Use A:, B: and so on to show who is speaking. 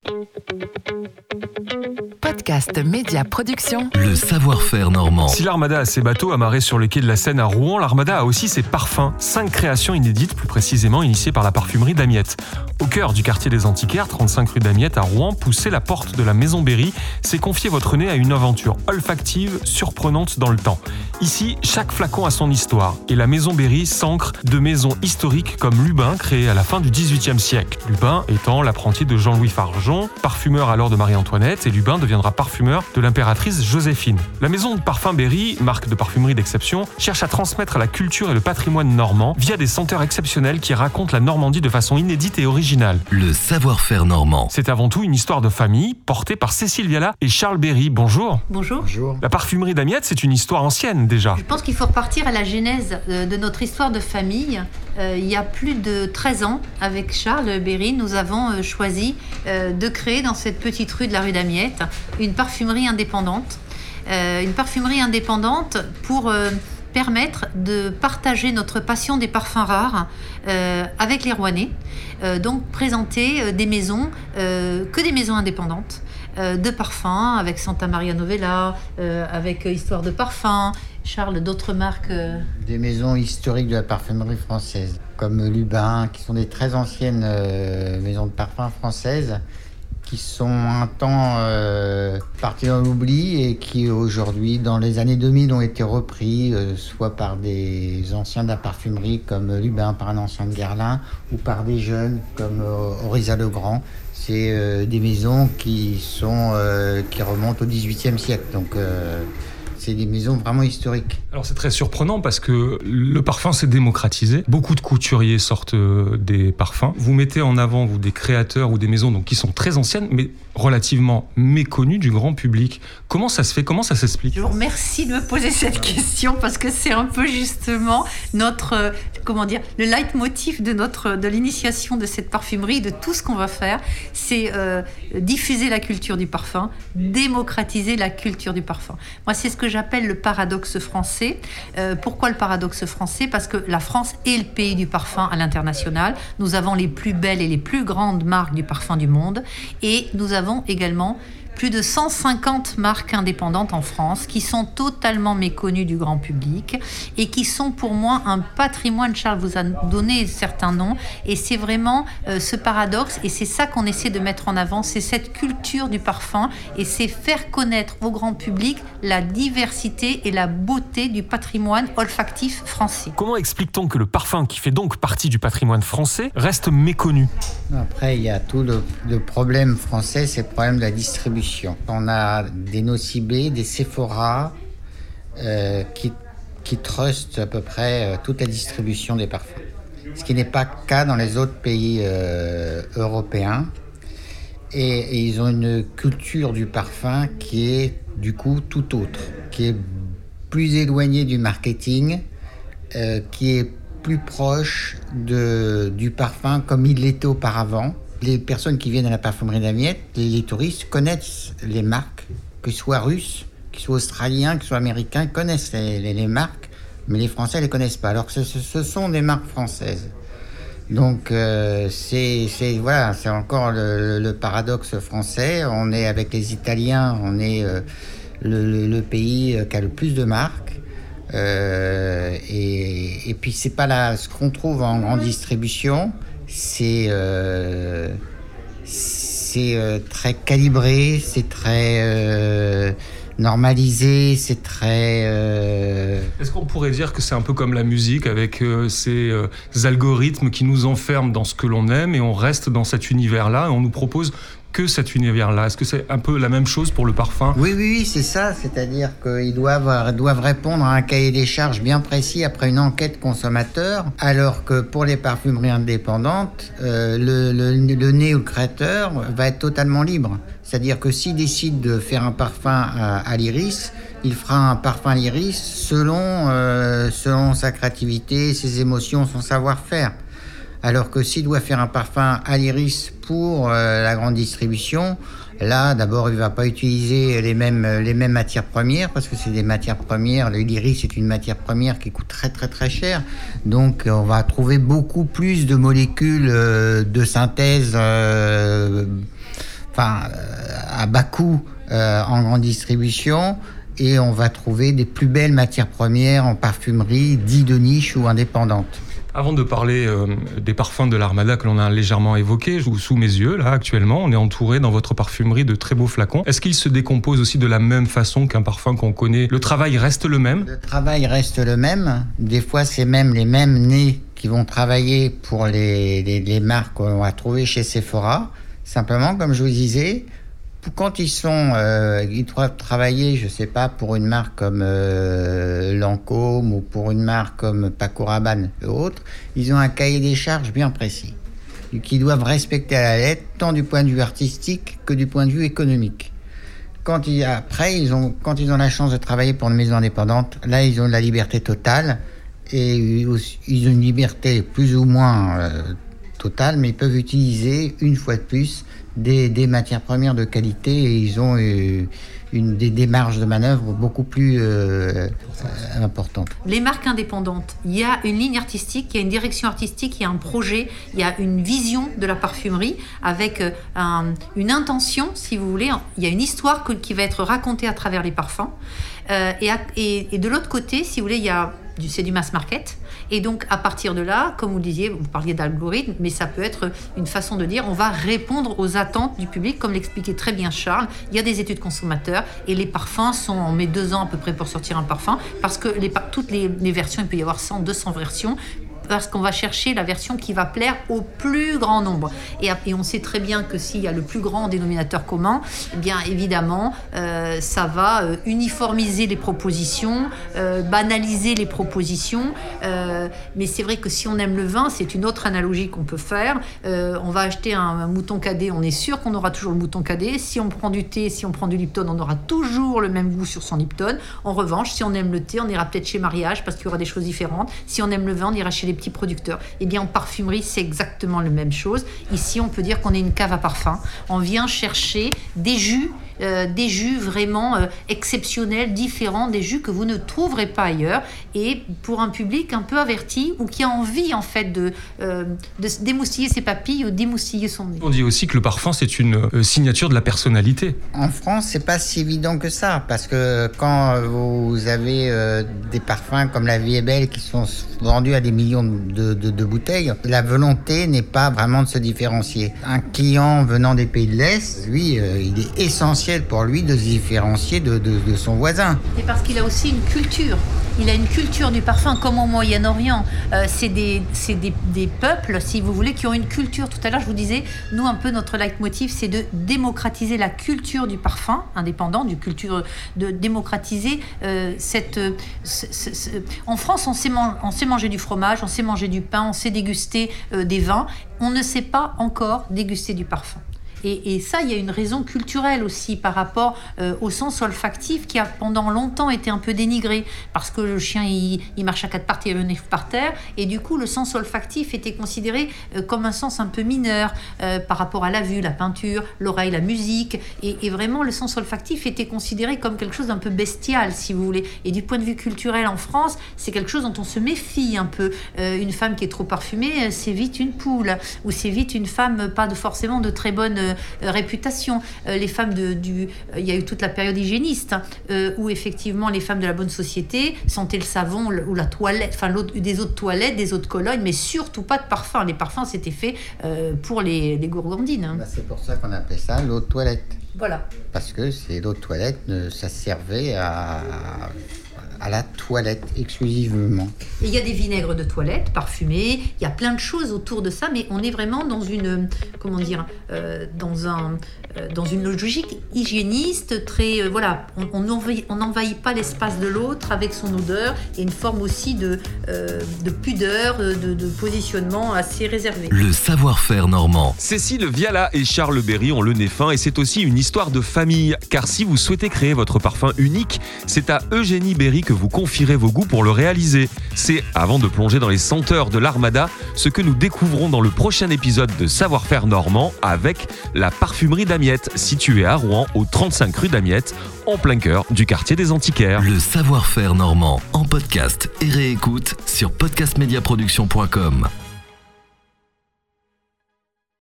A: Podcast Média Production.
B: Le savoir-faire normand.
C: Si l'Armada a ses bateaux amarrés sur les quais de la Seine à Rouen, l'Armada a aussi ses parfums. 5 créations inédites, plus précisément initiées par la parfumerie d'Amiette. Au cœur du quartier des Antiquaires, 35 rue d'Amiette à Rouen, poussez la porte de la Maison Berry, c'est confier votre nez à une aventure olfactive, surprenante dans le temps. Ici, chaque flacon a son histoire, et la Maison Berry s'ancre de maisons historiques comme Lubin, créée à la fin du XVIIIe siècle. Lubin étant l'apprenti de Jean-Louis Fargeon, parfumeur alors de Marie-Antoinette, et Lubin deviendra parfumeur de l'impératrice Joséphine. La maison de parfum Berry, marque de parfumerie d'exception, cherche à transmettre la culture et le patrimoine normand via des senteurs exceptionnelles qui racontent la Normandie de façon inédite et originale.
B: Le savoir-faire normand.
C: C'est avant tout une histoire de famille portée par Cécile Viala et Charles Berry. Bonjour.
D: Bonjour.
E: Bonjour.
C: La parfumerie d'Amiette, c'est une histoire ancienne déjà.
D: Je pense qu'il faut repartir à la genèse de notre histoire de famille. Il y a plus de 13 ans, avec Charles Berry, nous avons choisi de créer dans cette petite rue de la rue d'Amiette une parfumerie indépendante. Une parfumerie indépendante pour permettre de partager notre passion des parfums rares avec les Rouennais. Donc présenter des maisons, que des maisons indépendantes. De parfums, avec Santa Maria Novella, avec Histoire de Parfum. Charles, d'autres marques
E: Des maisons historiques de la parfumerie française, comme Lubin, qui sont des très anciennes maisons de parfum françaises, qui sont un temps partis dans l'oubli et qui aujourd'hui, dans les années 2000, ont été repris, soit par des anciens de la parfumerie, comme Lubin, par un ancien de Guerlain, ou par des jeunes, comme Orisa Legrand. C'est des maisons qui remontent au XVIIIe siècle, donc c'est des maisons vraiment historiques.
C: Alors c'est très surprenant parce que le parfum s'est démocratisé. Beaucoup de couturiers sortent des parfums. Vous mettez en avant, vous, des créateurs ou des maisons donc, qui sont très anciennes, mais relativement méconnues du grand public. Comment ça se fait ? Comment ça s'explique ?
D: Je vous remercie de me poser cette question parce que c'est un peu justement notre, le leitmotiv de l'initiation de cette parfumerie, de tout ce qu'on va faire. C'est diffuser la culture du parfum, démocratiser la culture du parfum. Moi, c'est ce que j'appelle le paradoxe français. Pourquoi le paradoxe français ? Parce que la France est le pays du parfum à l'international. Nous avons les plus belles et les plus grandes marques du parfum du monde. Et nous avons également plus de 150 marques indépendantes en France qui sont totalement méconnues du grand public et qui sont pour moi un patrimoine. Charles vous a donné certains noms et c'est vraiment ce paradoxe et c'est ça qu'on essaie de mettre en avant, c'est cette culture du parfum et c'est faire connaître au grand public la diversité et la beauté du patrimoine olfactif français.
C: Comment explique-t-on que le parfum, qui fait donc partie du patrimoine français, reste méconnu ?
E: Après, il y a tout le problème français, c'est le problème de la distribution. On a des Nocibé, des Sephora qui trustent à peu près toute la distribution des parfums. Ce qui n'est pas le cas dans les autres pays européens. Et ils ont une culture du parfum qui est du coup tout autre, qui est plus éloignée du marketing, qui est plus proche du parfum comme il l'était auparavant. Les personnes qui viennent à la parfumerie d'Amiette, les touristes connaissent les marques, que ce soit russes, que ce soit australiens, que ce soit américains, connaissent les marques, mais les Français ne les connaissent pas. Alors que ce sont des marques françaises. Donc c'est encore le paradoxe français. On est avec les Italiens, on est le pays qui a le plus de marques. Et puis c'est pas ce qu'on trouve en grande distribution. C'est très calibré, c'est très normalisé, c'est très...
C: Est-ce qu'on pourrait dire que c'est un peu comme la musique avec ces algorithmes qui nous enferment dans ce que l'on aime et on reste dans cet univers-là et on nous propose que cet univers-là ? Est-ce que c'est un peu la même chose pour le parfum ?
E: Oui, c'est ça. C'est-à-dire qu'ils doivent répondre à un cahier des charges bien précis après une enquête consommateur, alors que pour les parfumeries indépendantes, le nez ou le créateur va être totalement libre. C'est-à-dire que s'il décide de faire un parfum à l'iris, il fera un parfum à l'iris selon sa créativité, ses émotions, son savoir-faire. Alors que s'il doit faire un parfum à l'iris pour la grande distribution, là, d'abord, il ne va pas utiliser les mêmes matières premières, parce que c'est des matières premières. L'iris est une matière première qui coûte très, très, très cher. Donc, on va trouver beaucoup plus de molécules de synthèse à bas coût en grande distribution, et on va trouver des plus belles matières premières en parfumerie, dites de niche ou indépendantes.
C: Avant de parler des parfums de l'Armada que l'on a légèrement évoqués, sous mes yeux, là, actuellement, on est entouré dans votre parfumerie de très beaux flacons. Est-ce qu'ils se décomposent aussi de la même façon qu'un parfum qu'on connaît ? Le travail reste le même ?
E: Le travail reste le même. Des fois, c'est même les mêmes nez qui vont travailler pour les marques qu'on va trouver chez Sephora. Simplement, comme je vous disais, quand ils doivent travailler, je sais pas, pour une marque comme Lancôme ou pour une marque comme Paco Rabanne et autres, ils ont un cahier des charges bien précis, qu'ils doivent respecter à la lettre, tant du point de vue artistique que du point de vue économique. Quand ils ont la chance de travailler pour une maison indépendante, là, ils ont de la liberté totale, et ils ont une liberté plus ou moins totale, mais ils peuvent utiliser, une fois de plus, des matières premières de qualité, et ils ont des marges de manœuvre beaucoup plus importantes.
D: Les marques indépendantes, il y a une ligne artistique, il y a une direction artistique, il y a un projet, il y a une vision de la parfumerie avec une intention, si vous voulez. Il y a une histoire qui va être racontée à travers les parfums. Et de l'autre côté, si vous voulez, c'est du mass market. Et donc, à partir de là, comme vous le disiez, vous parliez d'algorithme, mais ça peut être une façon de dire on va répondre aux attentes du public, comme l'expliquait très bien Charles. Il y a des études consommateurs et les parfums on met 2 ans à peu près pour sortir un parfum, parce que toutes les versions, il peut y avoir 100, 200 versions, parce qu'on va chercher la version qui va plaire au plus grand nombre. Et on sait très bien que s'il y a le plus grand dénominateur commun, eh bien évidemment, ça va uniformiser les propositions, banaliser les propositions. Mais c'est vrai que si on aime le vin, c'est une autre analogie qu'on peut faire. On va acheter un mouton cadet, on est sûr qu'on aura toujours le mouton cadet. Si on prend du thé, si on prend du Lipton, on aura toujours le même goût sur son Lipton. En revanche, si on aime le thé, on ira peut-être chez Mariage parce qu'il y aura des choses différentes. Si on aime le vin, on ira chez les petits producteurs. Eh bien, en parfumerie, c'est exactement la même chose. Ici, on peut dire qu'on est une cave à parfum. On vient chercher des jus vraiment exceptionnels, différents, des jus que vous ne trouverez pas ailleurs, et pour un public un peu averti ou qui a envie en fait de démoustiller ses papilles ou d'émoustiller son nez.
C: On dit aussi que le parfum, c'est une signature de la personnalité.
E: En France, c'est pas si évident que ça, parce que quand vous avez des parfums comme La Vie est Belle qui sont vendus à des millions de bouteilles, la volonté n'est pas vraiment de se différencier. Un client venant des pays de l'Est, lui, il est essentiel pour lui de se différencier de son voisin.
D: Et parce qu'il a aussi une culture. Il a une culture du parfum, comme au Moyen-Orient. C'est des peuples, si vous voulez, qui ont une culture. Tout à l'heure, je vous disais, nous, un peu, notre leitmotiv, c'est de démocratiser la culture du parfum indépendant, de démocratiser En France, on sait manger du fromage, on sait manger du pain, on sait déguster des vins. On ne sait pas encore déguster du parfum. Et ça, il y a une raison culturelle aussi par rapport au sens olfactif qui a pendant longtemps été un peu dénigré, parce que le chien, il marche à 4 pattes et renifle par terre, et du coup, le sens olfactif était considéré comme un sens un peu mineur par rapport à la vue, la peinture, l'oreille, la musique, et vraiment, le sens olfactif était considéré comme quelque chose d'un peu bestial, si vous voulez. Et du point de vue culturel en France, c'est quelque chose dont on se méfie un peu. Une femme qui est trop parfumée, c'est vite une poule, ou c'est vite une femme pas forcément de très bonne réputation. Les femmes il y a eu toute la période hygiéniste où effectivement les femmes de la bonne société sentaient le savon ou la toilette, enfin des eaux de toilette, des eaux de Cologne, mais surtout pas de parfum. Les parfums c'était fait pour les gourgandines.
E: C'est pour ça qu'on appelait ça l'eau de toilette.
D: Voilà.
E: Parce que l'eau de toilette, ça servait à la toilette exclusivement.
D: Et il y a des vinaigres de toilette parfumés, il y a plein de choses autour de ça, mais on est vraiment dans une, dans une logique hygiéniste, très, voilà, on n'envahit pas l'espace de l'autre avec son odeur, et une forme aussi de pudeur, de positionnement assez réservé.
B: Le savoir-faire normand.
F: Cécile Viala et Charles Berry ont le nez fin, et c'est aussi une histoire de famille, car si vous souhaitez créer votre parfum unique, c'est à Eugénie Berry que vous confierez vos goûts pour le réaliser. C'est, avant de plonger dans les senteurs de l'Armada, ce que nous découvrons dans le prochain épisode de Savoir-faire normand avec la parfumerie d'Amiette, située à Rouen, au 35 rue d'Amiette, en plein cœur du quartier des Antiquaires.
B: Le savoir-faire normand en podcast et réécoute sur podcastmediaproduction.com.